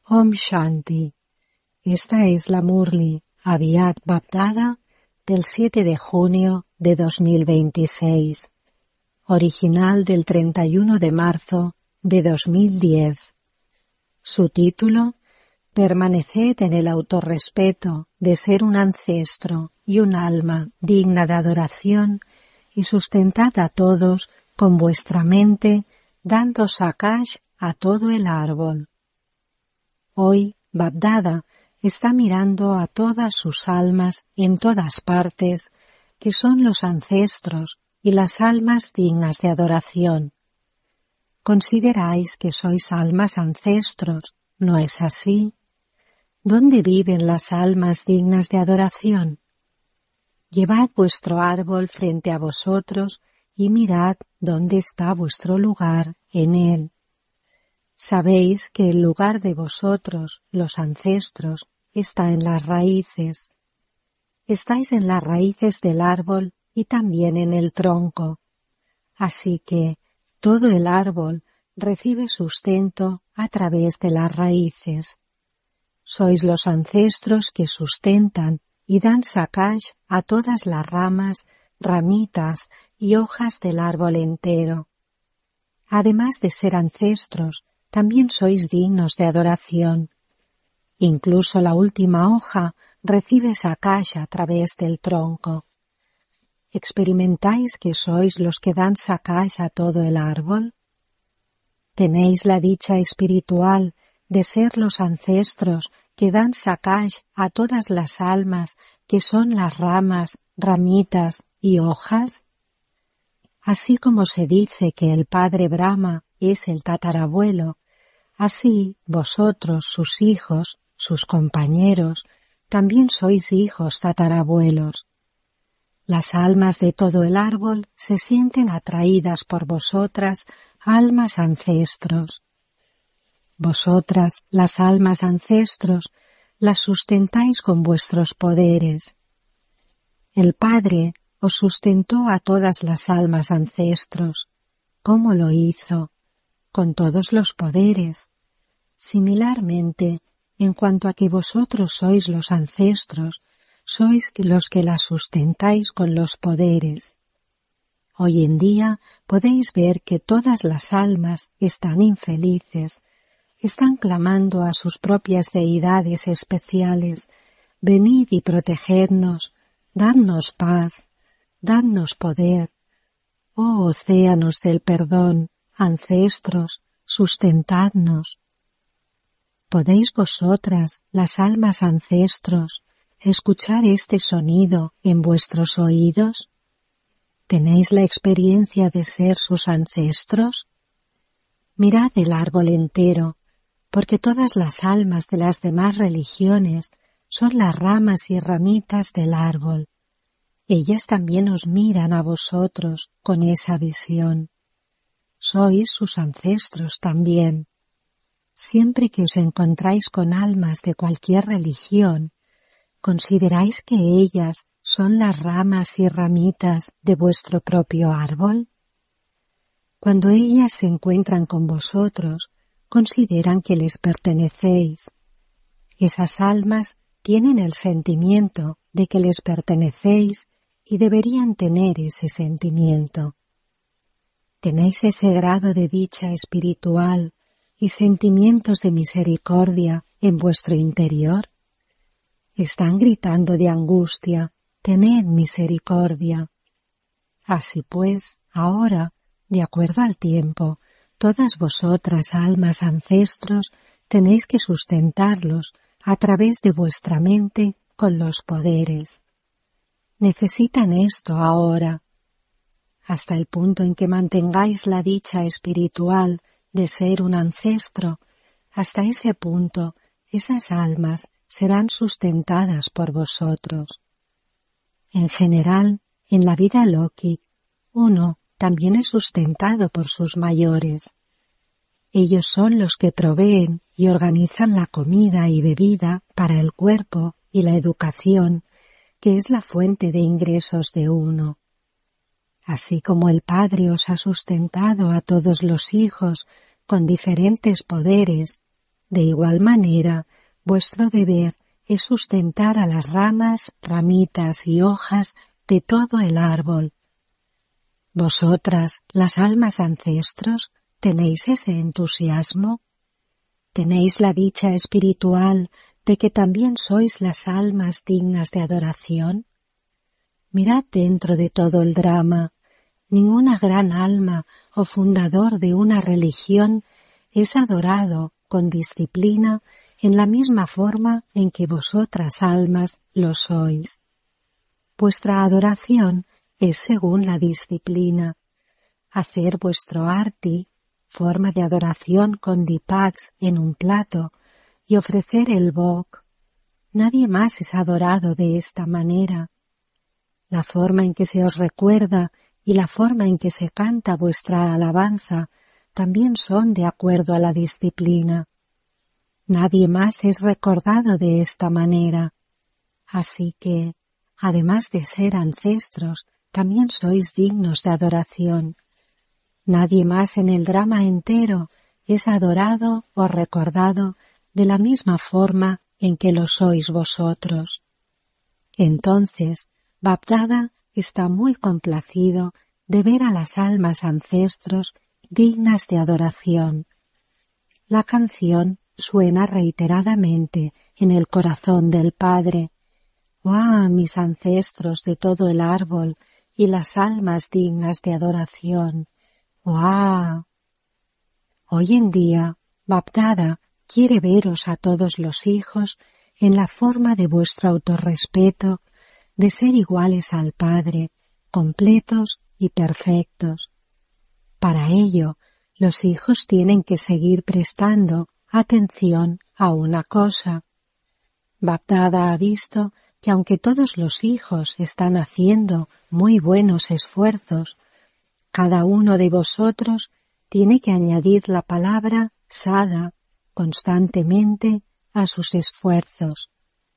Om Shanti. Esta es la Murli Aviat Bapdada del 7 de junio de 2026, original del 31 de marzo de 2010. Su título: Permaneced en el autorrespeto de ser un ancestro y un alma digna de adoración y sustentad a todos con vuestra mente, dando sakash a todo el árbol. Hoy, Bapdada está mirando a todas sus almas en todas partes, que son los ancestros y las almas dignas de adoración. Consideráis que sois almas ancestros, ¿no es así? ¿Dónde viven las almas dignas de adoración? Llevad vuestro árbol frente a vosotros y mirad dónde está vuestro lugar en él. Sabéis que el lugar de vosotros, los ancestros, está en las raíces. Estáis en las raíces del árbol y también en el tronco. Así que todo el árbol recibe sustento a través de las raíces. Sois los ancestros que sustentan y dan sakash a todas las ramas, ramitas y hojas del árbol entero. Además de ser ancestros, también sois dignos de adoración. Incluso la última hoja recibe sakash a través del tronco. ¿Experimentáis que sois los que dan sakash a todo el árbol? ¿Tenéis la dicha espiritual de ser los ancestros que dan sakash a todas las almas que son las ramas, ramitas y hojas? Así como se dice que el padre Brahma es el tatarabuelo, así vosotros, sus hijos, sus compañeros, también sois hijos tatarabuelos. Las almas de todo el árbol se sienten atraídas por vosotras, almas ancestros. Vosotras, las almas ancestros, las sustentáis con vuestros poderes. El Padre os sustentó a todas las almas ancestros. ¿Cómo lo hizo? Con todos los poderes. Similarmente, en cuanto a que vosotros sois los ancestros, sois los que las sustentáis con los poderes. Hoy en día podéis ver que todas las almas están infelices, están clamando a sus propias deidades especiales: venid y protegednos, dadnos paz, dadnos poder. Oh océanos del perdón, ancestros, sustentadnos. ¿Podéis vosotras, las almas ancestros, escuchar este sonido en vuestros oídos? ¿Tenéis la experiencia de ser sus ancestros? Mirad el árbol entero, porque todas las almas de las demás religiones son las ramas y ramitas del árbol. Ellas también os miran a vosotros con esa visión. Sois sus ancestros también. Siempre que os encontráis con almas de cualquier religión, ¿consideráis que ellas son las ramas y ramitas de vuestro propio árbol? Cuando ellas se encuentran con vosotros, consideran que les pertenecéis. Esas almas tienen el sentimiento de que les pertenecéis y deberían tener ese sentimiento. ¿Tenéis ese grado de dicha espiritual y sentimientos de misericordia en vuestro interior? Están gritando de angustia: tened misericordia. Así pues, ahora, de acuerdo al tiempo, todas vosotras, almas ancestros, tenéis que sustentarlos a través de vuestra mente con los poderes. Necesitan esto ahora. Hasta el punto en que mantengáis la dicha espiritual de ser un ancestro, hasta ese punto esas almas serán sustentadas por vosotros. En general, en la vida lóquica, uno también es sustentado por sus mayores. Ellos son los que proveen y organizan la comida y bebida para el cuerpo y la educación, que es la fuente de ingresos de uno. Así como el Padre os ha sustentado a todos los hijos con diferentes poderes, De igual manera, vuestro deber es sustentar a las ramas, ramitas y hojas de todo el árbol. Vosotras, las almas ancestros, ¿tenéis ese entusiasmo? ¿Tenéis la dicha espiritual de que también sois las almas dignas de adoración? Mirad dentro de todo el drama. Ninguna gran alma o fundador de una religión es adorado con disciplina en la misma forma en que vosotras almas lo sois. Vuestra adoración es según la disciplina. Hacer vuestro arti, forma de adoración con dipaks en un plato, y ofrecer el bhog. Nadie más es adorado de esta manera. La forma en que se os recuerda y la forma en que se canta vuestra alabanza también son de acuerdo a la disciplina. Nadie más es recordado de esta manera. Así que, además de ser ancestros, también sois dignos de adoración. Nadie más en el drama entero es adorado o recordado de la misma forma en que lo sois vosotros. Entonces, Bapdada está muy complacido de ver a las almas ancestros dignas de adoración. La canción suena reiteradamente en el corazón del Padre. ¡Oh, mis ancestros de todo el árbol y las almas dignas de adoración! ¡Oh! Hoy en día, Bapdada quiere veros a todos los hijos en la forma de vuestro autorrespeto, de ser iguales al Padre, completos y perfectos. Para ello, los hijos tienen que seguir prestando atención a una cosa. Bapdada ha visto que aunque todos los hijos están haciendo muy buenos esfuerzos, cada uno de vosotros tiene que añadir la palabra sada constantemente a sus esfuerzos.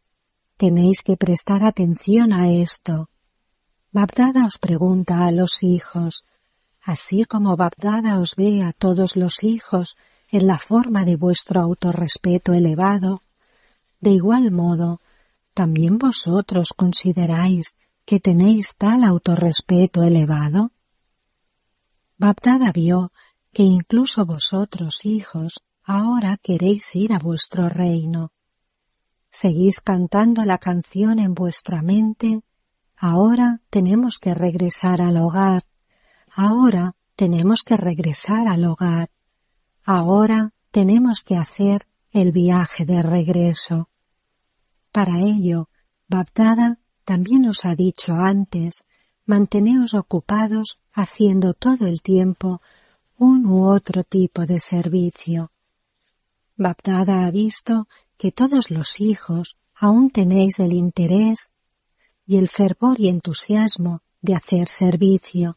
Tenéis que prestar atención a esto. Bapdada os pregunta a los hijos, así como Bapdada os ve a todos los hijos en la forma de vuestro autorrespeto elevado, de igual modo, ¿también vosotros consideráis que tenéis tal autorrespeto elevado? Bapdada vio que incluso vosotros, hijos, ahora queréis ir a vuestro reino. Seguís cantando la canción en vuestra mente. Ahora tenemos que regresar al hogar. Ahora tenemos que regresar al hogar. Ahora tenemos que hacer el viaje de regreso. Para ello, Bapdada también os ha dicho antes, manteneos ocupados haciendo todo el tiempo un u otro tipo de servicio. Bapdada ha visto que todos los hijos aún tenéis el interés y el fervor y entusiasmo de hacer servicio.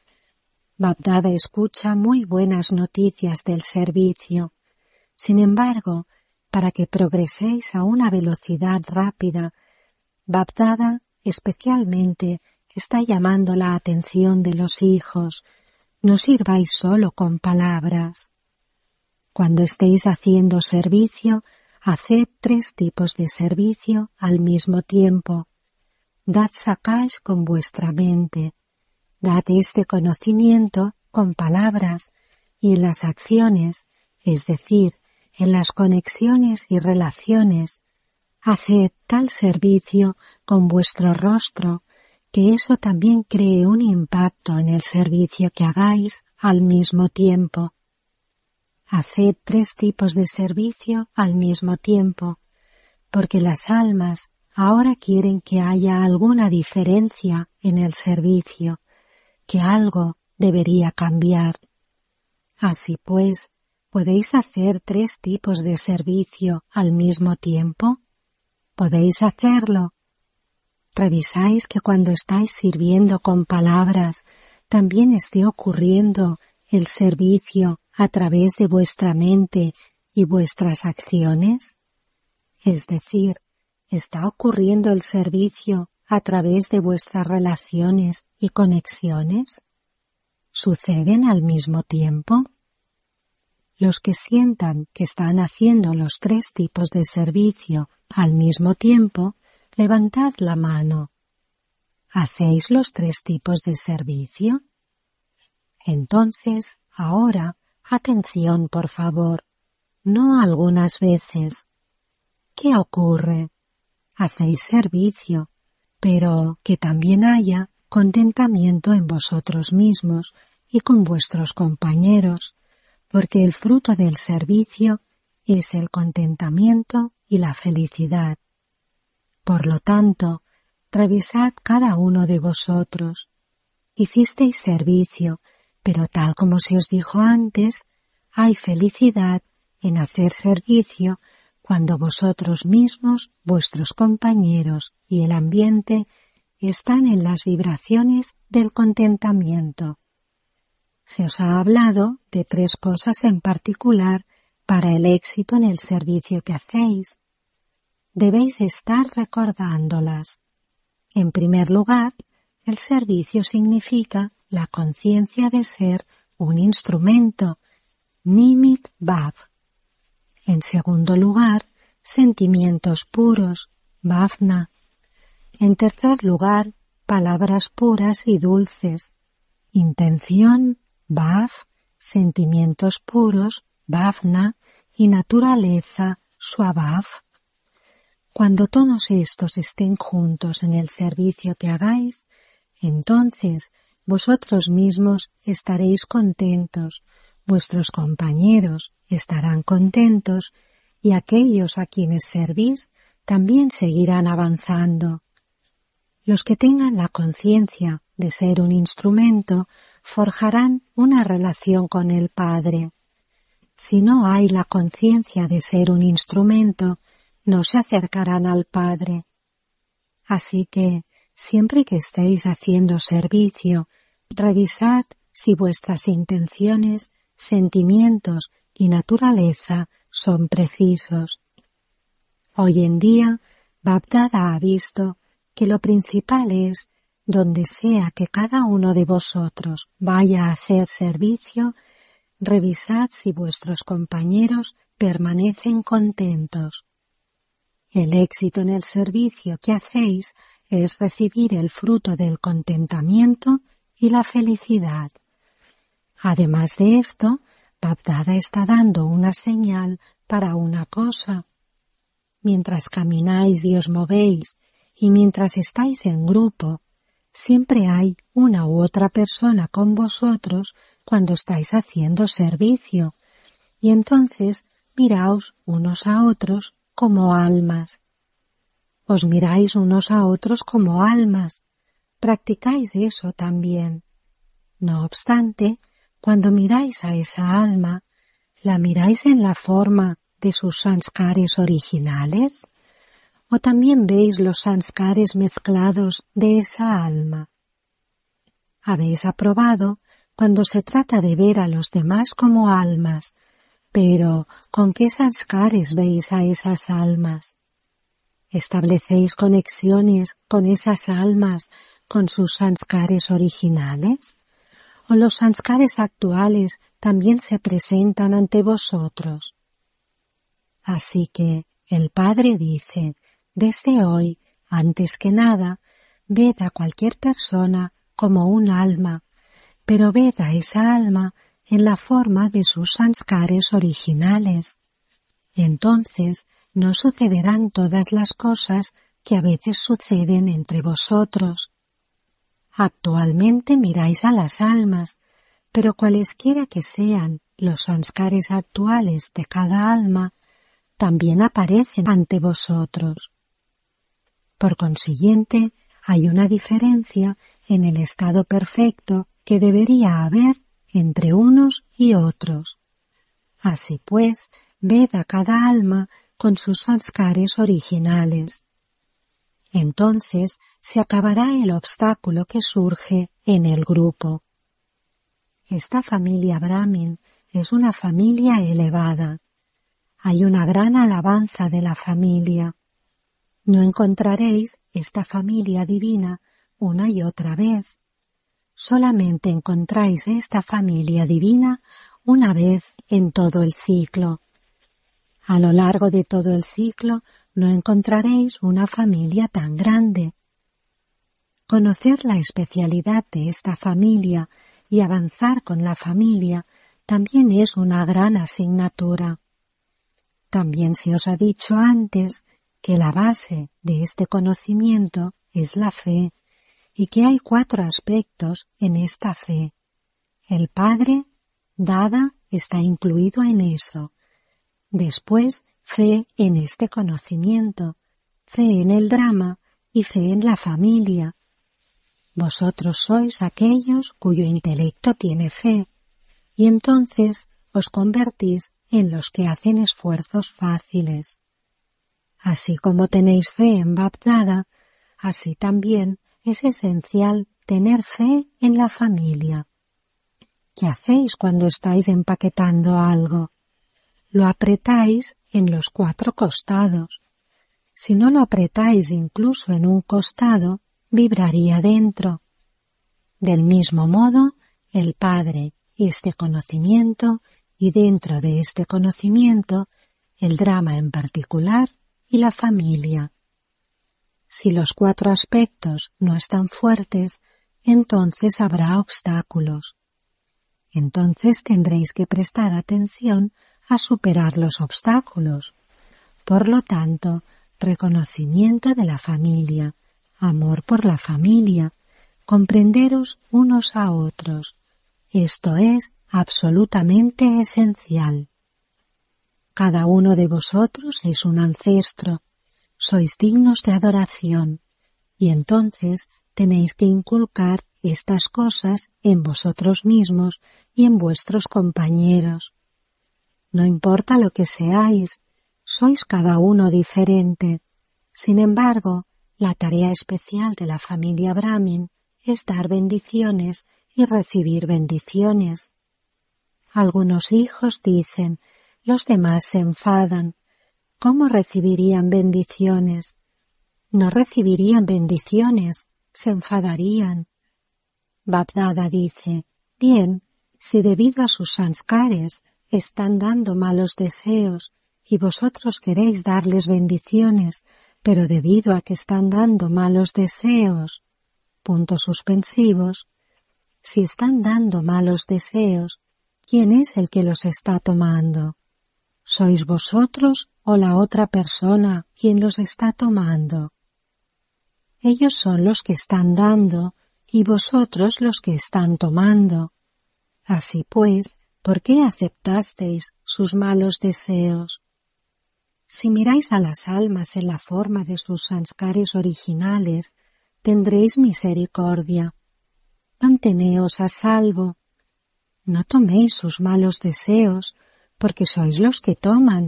Bapdada escucha muy buenas noticias del servicio. Sin embargo, para que progreséis a una velocidad rápida, Bapdada especialmente está llamando la atención de los hijos. No sirváis solo con palabras. Cuando estéis haciendo servicio, haced 3 tipos de servicio al mismo tiempo. Dad sakash con vuestra mente. Dad este conocimiento con palabras y en las acciones, es decir, en las conexiones y relaciones. Haced tal servicio con vuestro rostro, que eso también cree un impacto en el servicio que hagáis al mismo tiempo. Haced 3 tipos de servicio al mismo tiempo, porque las almas ahora quieren que haya alguna diferencia en el servicio, que algo debería cambiar. Así pues, ¿podéis hacer 3 tipos de servicio al mismo tiempo? ¿Podéis hacerlo? ¿Revisáis que cuando estáis sirviendo con palabras también esté ocurriendo el servicio a través de vuestra mente y vuestras acciones? Es decir, ¿está ocurriendo el servicio a través de vuestras relaciones y conexiones? ¿Suceden al mismo tiempo? los que sientan que están haciendo los 3 tipos de servicio al mismo tiempo, levantad la mano. ¿Hacéis los 3 tipos de servicio? Entonces, ahora, atención por favor, no algunas veces. ¿Qué ocurre? Hacéis servicio, pero que también haya contentamiento en vosotros mismos y con vuestros compañeros, porque el fruto del servicio es el contentamiento y la felicidad. Por lo tanto, revisad cada uno de vosotros. Hicisteis servicio, pero tal como se os dijo antes, hay felicidad en hacer servicio cuando vosotros mismos, vuestros compañeros y el ambiente están en las vibraciones del contentamiento. Se os ha hablado de 3 cosas en particular para el éxito en el servicio que hacéis. Debéis estar recordándolas. En primer lugar, el servicio significa la conciencia de ser un instrumento, Nimit Bhav. En segundo lugar, sentimientos puros, Bhavna. En tercer lugar, palabras puras y dulces, intención, Bhav, sentimientos puros, Bhavna, y naturaleza, Swabhav. Cuando todos estos estén juntos en el servicio que hagáis, entonces vosotros mismos estaréis contentos, vuestros compañeros estarán contentos y aquellos a quienes servís también seguirán avanzando. Los que tengan la conciencia de ser un instrumento forjarán una relación con el Padre. Si no hay la conciencia de ser un instrumento, no se acercarán al Padre. Así que, siempre que estéis haciendo servicio, revisad si vuestras intenciones, sentimientos y naturaleza son precisos. Hoy en día, Bapdada ha visto que lo principal es, donde sea que cada uno de vosotros vaya a hacer servicio, revisad si vuestros compañeros permanecen contentos. El éxito en el servicio que hacéis es recibir el fruto del contentamiento y la felicidad. Además de esto, Bapdada está dando una señal para una cosa. Mientras camináis y os movéis, y mientras estáis en grupo, siempre hay una u otra persona con vosotros cuando estáis haciendo servicio, y entonces miraos unos a otros como almas. Os miráis unos a otros como almas. Practicáis eso también. No obstante, cuando miráis a esa alma, ¿la miráis en la forma de sus sanskares originales? ¿O también veis los sanskares mezclados de esa alma? Habéis aprobado cuando se trata de ver a los demás como almas, pero ¿con qué sanskares veis a esas almas? ¿Establecéis conexiones con esas almas con sus sanskares originales? ¿O los sanskares actuales también se presentan ante vosotros? Así que el Padre dice, desde hoy, antes que nada, ved a cualquier persona como un alma, pero ved a esa alma en la forma de sus sanskares originales. Entonces no sucederán todas las cosas que a veces suceden entre vosotros. Actualmente miráis a las almas, pero cualesquiera que sean los sanskares actuales de cada alma, también aparecen ante vosotros. Por consiguiente, hay una diferencia en el estado perfecto que debería haber entre unos y otros. Así pues, ved a cada alma con sus sanskares originales. Entonces se acabará el obstáculo que surge en el grupo. Esta familia Brahmin es una familia elevada. Hay una gran alabanza de la familia. No encontraréis esta familia divina una y otra vez. Solamente encontráis esta familia divina una vez en todo el ciclo. A lo largo de todo el ciclo no encontraréis una familia tan grande. Conocer la especialidad de esta familia y avanzar con la familia también es una gran asignatura. También se os ha dicho antes que la base de este conocimiento es la fe y que hay 4 aspectos en esta fe. El Padre, Dada, está incluido en eso. Después, fe en este conocimiento, fe en el drama y fe en la familia. Vosotros sois aquellos cuyo intelecto tiene fe, y entonces os convertís en los que hacen esfuerzos fáciles. Así como tenéis fe en Bap-Dada, así también es esencial tener fe en la familia. ¿Qué hacéis cuando estáis empaquetando algo? Lo apretáis en los 4 costados. Si no lo apretáis incluso en un costado, vibraría dentro. Del mismo modo, el Padre, este conocimiento, y dentro de este conocimiento, el drama en particular y la familia. Si los 4 aspectos no están fuertes, entonces habrá obstáculos. Entonces tendréis que prestar atención a superar los obstáculos. Por lo tanto, reconocimiento de la familia, amor por la familia, comprenderos unos a otros. Esto es absolutamente esencial. Cada uno de vosotros es un ancestro, sois dignos de adoración, y entonces tenéis que inculcar estas cosas en vosotros mismos y en vuestros compañeros. No importa lo que seáis, sois cada uno diferente. Sin embargo, la tarea especial de la familia Brahmin es dar bendiciones y recibir bendiciones. Algunos hijos dicen, los demás se enfadan. ¿Cómo recibirían bendiciones? No recibirían bendiciones, se enfadarían. Bap-Dada dice, bien, si debido a sus sanskares están dando malos deseos y vosotros queréis darles bendiciones, pero debido a que están dando malos deseos, puntos suspensivos, si están dando malos deseos, ¿quién es el que los está tomando? ¿Sois vosotros o la otra persona quien los está tomando? Ellos son los que están dando y vosotros los que están tomando. Así pues, ¿por qué aceptasteis sus malos deseos? Si miráis a las almas en la forma de sus sanskares originales, tendréis misericordia. Manteneos a salvo. No toméis sus malos deseos, porque sois los que toman.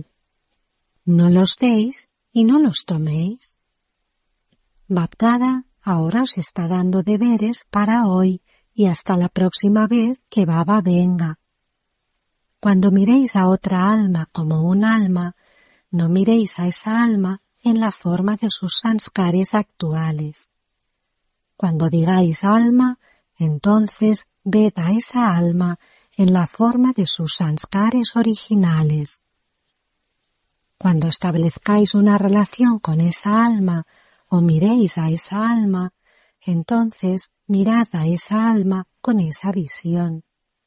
No los deis y no los toméis. Bap-Dada ahora os está dando deberes para hoy y hasta la próxima vez que Baba venga. Cuando miréis a otra alma como un alma, no miréis a esa alma en la forma de sus sanskares actuales. Cuando digáis alma, entonces ved a esa alma en la forma de sus sanskares originales. Cuando establezcáis una relación con esa alma o miréis a esa alma, entonces mirad a esa alma con esa visión.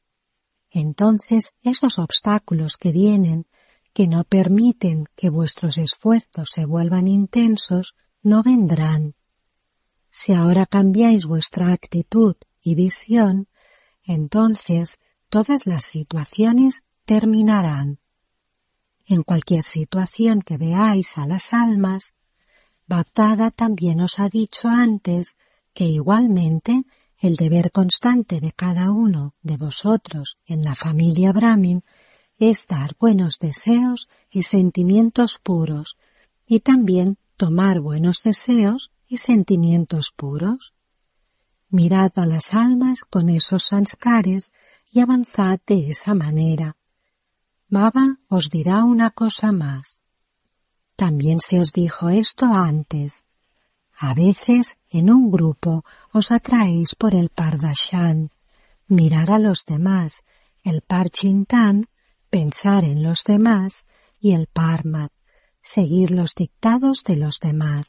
Entonces esos obstáculos que vienen, que no permiten que vuestros esfuerzos se vuelvan intensos, no vendrán. Si ahora cambiáis vuestra actitud y visión, entonces todas las situaciones terminarán. En cualquier situación que veáis a las almas, Bap-Dada también os ha dicho antes que igualmente el deber constante de cada uno de vosotros en la familia Brahmin es dar buenos deseos y sentimientos puros, y también tomar buenos deseos y sentimientos puros. Mirad a las almas con esos sanskares y avanzad de esa manera. Baba os dirá una cosa más. También se os dijo esto antes. A veces en un grupo os atraéis por el Pardarshan, mirar a los demás el Parchintan, pensar en los demás, y el Parmat, seguir los dictados de los demás.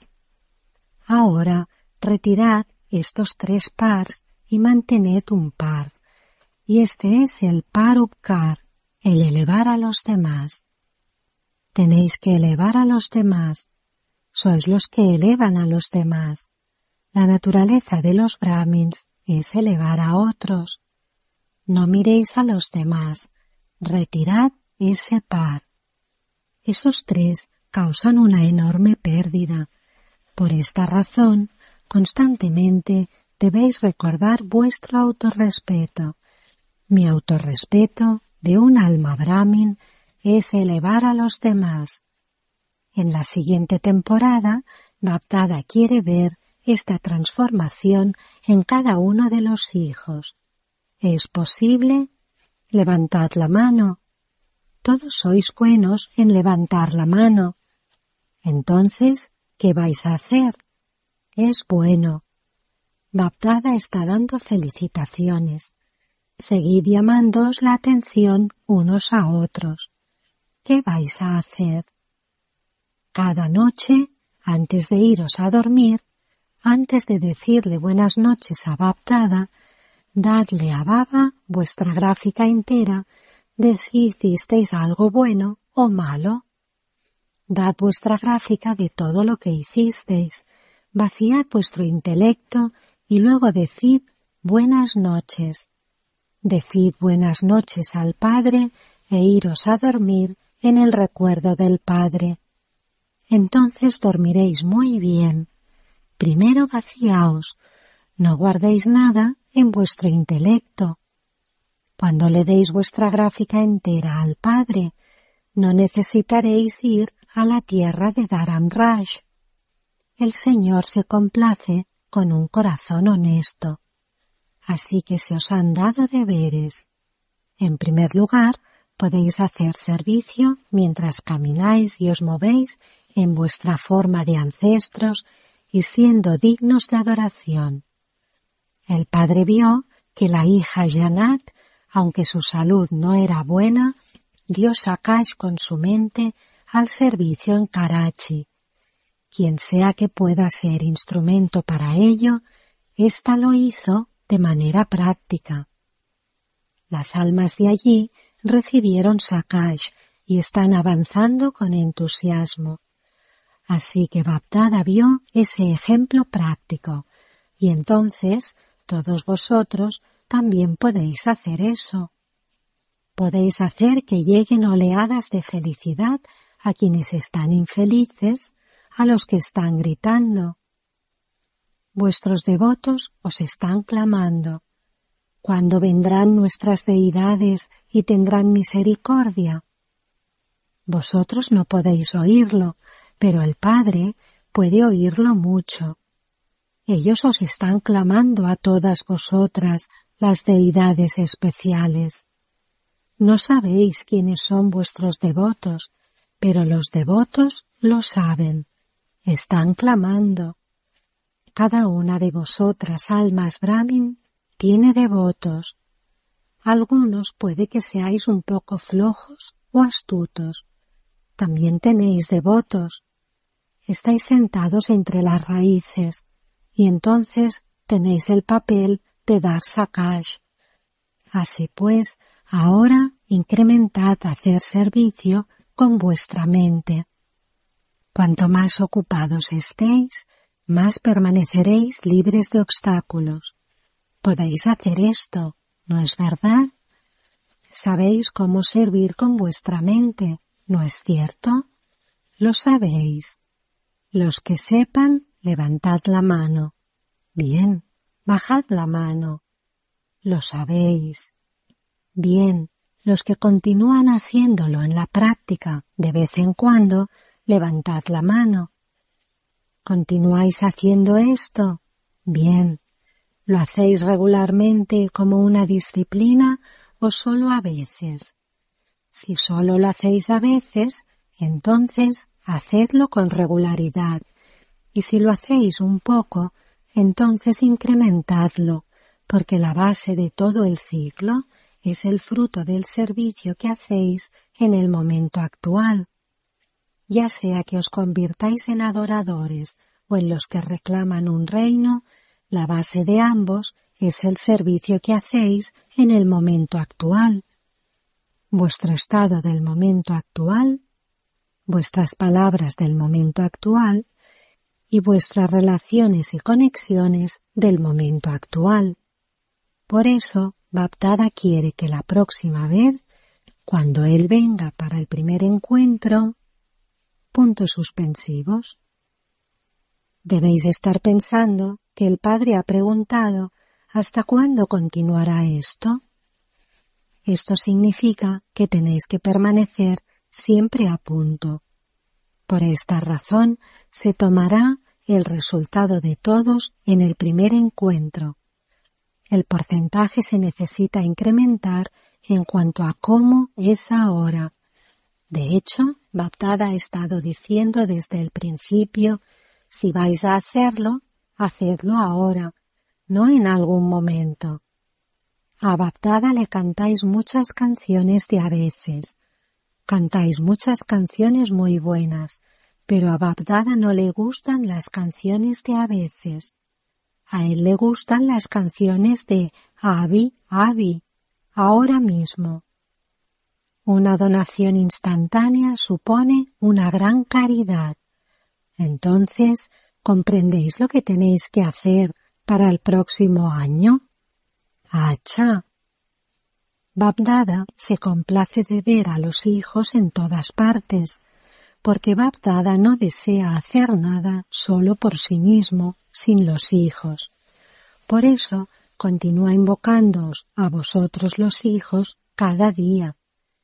Ahora, retirad estos 3 pars y mantened un par. Y este es el Parupkar, el elevar a los demás. Tenéis que elevar a los demás. Sois los que elevan a los demás. La naturaleza de los brahmins es elevar a otros. No miréis a los demás. Retirad ese par. Esos 3 causan una enorme pérdida. Por esta razón, constantemente debéis recordar vuestro autorrespeto. Mi autorrespeto de un alma brahmin es elevar a los demás. En la siguiente temporada, Bapdada quiere ver esta transformación en cada uno de los hijos. ¿Es posible? Levantad la mano. Todos sois buenos en levantar la mano. Entonces, ¿qué vais a hacer? Es bueno. Bapdada está dando felicitaciones. Seguid llamándoos la atención unos a otros. ¿Qué vais a hacer? Cada noche, antes de iros a dormir, antes de decirle buenas noches a Bapdada, dadle a Baba vuestra gráfica entera de si hicisteis algo bueno o malo. Dad vuestra gráfica de todo lo que hicisteis, vaciad vuestro intelecto y luego decid buenas noches. Decid buenas noches al Padre e iros a dormir en el recuerdo del Padre. Entonces dormiréis muy bien. Primero vaciaos, no guardéis nada en vuestro intelecto. Cuando le deis vuestra gráfica entera al Padre, no necesitaréis ir a la tierra de Dharam Raj. El Señor se complace con un corazón honesto. Así que se os han dado deberes. En primer lugar, podéis hacer servicio mientras camináis y os movéis en vuestra forma de ancestros y siendo dignos de adoración. El padre vio que la hija Janat, aunque su salud no era buena, dio Sakash con su mente al servicio en Karachi. Quien sea que pueda ser instrumento para ello, ésta lo hizo de manera práctica. Las almas de allí recibieron Sakash y están avanzando con entusiasmo. Así que Bapdada vio ese ejemplo práctico, y entonces todos vosotros también podéis hacer eso. Podéis hacer que lleguen oleadas de felicidad a quienes están infelices, a los que están gritando. Vuestros devotos os están clamando. ¿Cuándo vendrán nuestras deidades y tendrán misericordia? Vosotros no podéis oírlo, pero el Padre puede oírlo mucho. Ellos os están clamando a todas vosotras, las deidades especiales. No sabéis quiénes son vuestros devotos, pero los devotos lo saben. Están clamando. Cada una de vosotras, almas Brahmin, tiene devotos. Algunos puede que seáis un poco flojos o astutos. También tenéis devotos. Estáis sentados entre las raíces y entonces tenéis el papel de dar Sakash. Así pues, ahora incrementad hacer servicio con vuestra mente. Cuanto más ocupados estéis, más permaneceréis libres de obstáculos. Podéis hacer esto, ¿no es verdad? Sabéis cómo servir con vuestra mente, ¿no es cierto? Lo sabéis. Los que sepan, levantad la mano. Bien, bajad la mano. Lo sabéis. Bien, los que continúan haciéndolo en la práctica de vez en cuando, levantad la mano. ¿Continuáis haciendo esto? Bien. ¿Lo hacéis regularmente como una disciplina o solo a veces? Si solo lo hacéis a veces, entonces hacedlo con regularidad. Y si lo hacéis un poco, entonces incrementadlo, porque la base de todo el ciclo es el fruto del servicio que hacéis en el momento actual. Ya sea que os convirtáis en adoradores o en los que reclaman un reino, la base de ambos es el servicio que hacéis en el momento actual. Vuestro estado del momento actual, vuestras palabras del momento actual y vuestras relaciones y conexiones del momento actual. Por eso, Bapdada quiere que la próxima vez, cuando él venga para el primer encuentro, puntos suspensivos. Debéis estar pensando que el Padre ha preguntado ¿hasta cuándo continuará esto? Esto significa que tenéis que permanecer siempre a punto. Por esta razón se tomará el resultado de todos en el primer encuentro. El porcentaje se necesita incrementar en cuanto a cómo es ahora. De hecho, Bapdada ha estado diciendo desde el principio, si vais a hacerlo, hacedlo ahora, no en algún momento. A Bapdada le cantáis muchas canciones de a veces. Cantáis muchas canciones muy buenas, pero a Bapdada no le gustan las canciones de a veces. A él le gustan las canciones de Abi, Abi, ahora mismo. Una donación instantánea supone una gran caridad. Entonces, ¿comprendéis lo que tenéis que hacer para el próximo año? ¡Acha! Bapdada se complace de ver a los hijos en todas partes, porque Bapdada no desea hacer nada solo por sí mismo, sin los hijos. Por eso, continúa invocándoos a vosotros los hijos cada día.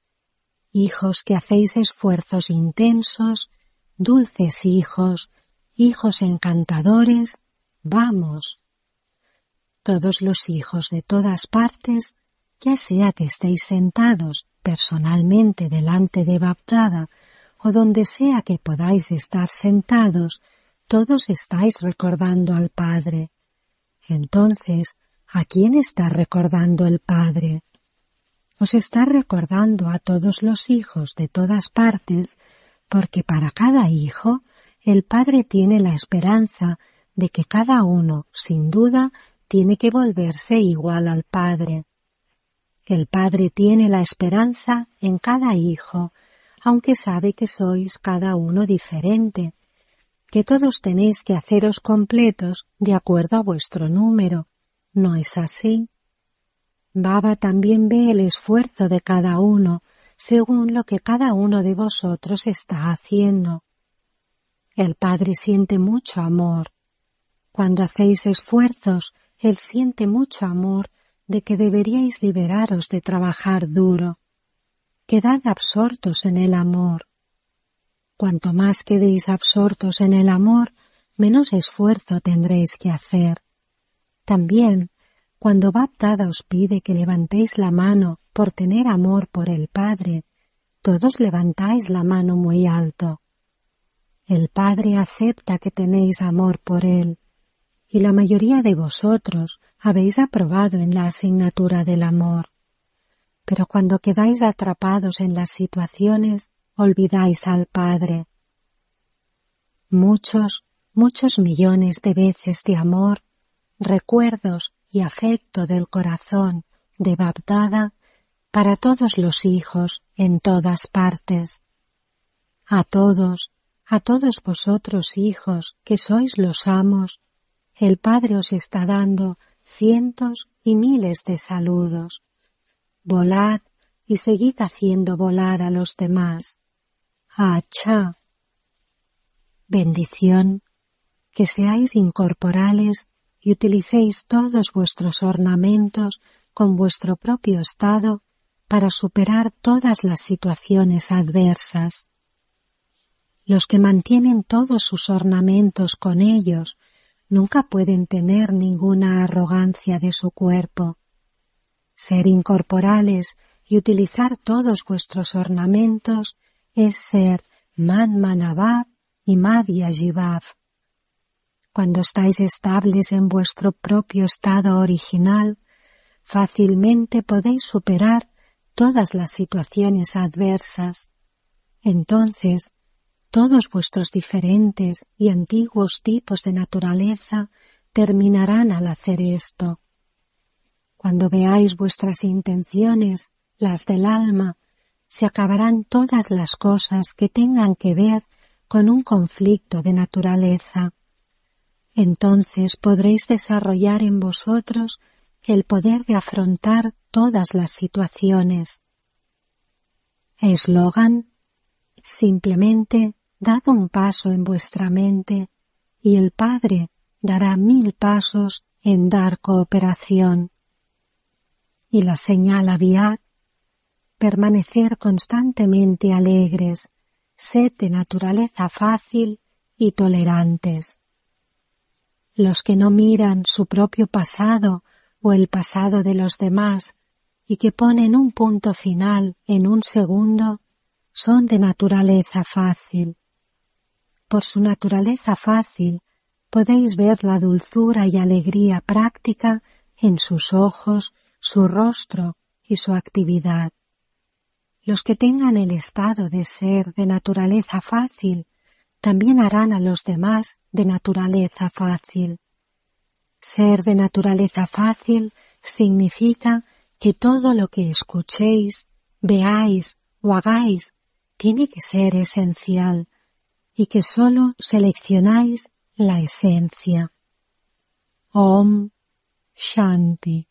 Hijos que hacéis esfuerzos intensos, dulces hijos, hijos encantadores, vamos. Todos los hijos de todas partes, ya sea que estéis sentados personalmente delante de Bapdada o donde sea que podáis estar sentados, todos estáis recordando al Padre. Entonces, ¿a quién está recordando el Padre? Os está recordando a todos los hijos de todas partes, porque para cada hijo, el Padre tiene la esperanza de que cada uno, sin duda, tiene que volverse igual al Padre. El Padre tiene la esperanza en cada hijo, aunque sabe que sois cada uno diferente, que todos tenéis que haceros completos de acuerdo a vuestro número. ¿No es así? Baba también ve el esfuerzo de cada uno, según lo que cada uno de vosotros está haciendo. El Padre siente mucho amor. Cuando hacéis esfuerzos, Él siente mucho amor de que deberíais liberaros de trabajar duro. Quedad absortos en el amor. Cuanto más quedéis absortos en el amor, menos esfuerzo tendréis que hacer. También, cuando Bapdada os pide que levantéis la mano por tener amor por el Padre, todos levantáis la mano muy alto. El Padre acepta que tenéis amor por Él, y la mayoría de vosotros habéis aprobado en la asignatura del amor. Pero cuando quedáis atrapados en las situaciones, olvidáis al Padre. Muchos millones de veces de amor, recuerdos y afecto del corazón de Bapdada para todos los hijos en todas partes. A todos vosotros hijos que sois los amos, el Padre os está dando cientos y miles de saludos. Volad y seguid haciendo volar a los demás. ¡Achá! Bendición, que seáis incorporales y utilicéis todos vuestros ornamentos con vuestro propio estado para superar todas las situaciones adversas. Los que mantienen todos sus ornamentos con ellos nunca pueden tener ninguna arrogancia de su cuerpo. Ser incorporales y utilizar todos vuestros ornamentos es ser Man Manabab y Madhya Jivav. Cuando estáis estables en vuestro propio estado original, fácilmente podéis superar todas las situaciones adversas. Entonces, todos vuestros diferentes y antiguos tipos de naturaleza terminarán al hacer esto. Cuando veáis vuestras intenciones, las del alma, se acabarán todas las cosas que tengan que ver con un conflicto de naturaleza. Entonces podréis desarrollar en vosotros el poder de afrontar todas las situaciones. Eslogan: simplemente dad un paso en vuestra mente y el Padre dará 1000 pasos en dar cooperación. Y la señal Aviat: permanecer constantemente alegres, sed de naturaleza fácil y tolerantes. Los que no miran su propio pasado o el pasado de los demás y que ponen un punto final en un segundo, son de naturaleza fácil. Por su naturaleza fácil podéis ver la dulzura y alegría práctica en sus ojos, su rostro y su actividad. Los que tengan el estado de ser de naturaleza fácil también harán a los demás de naturaleza fácil. Ser de naturaleza fácil significa que todo lo que escuchéis, veáis o hagáis tiene que ser esencial y que solo seleccionáis la esencia. Om Shanti.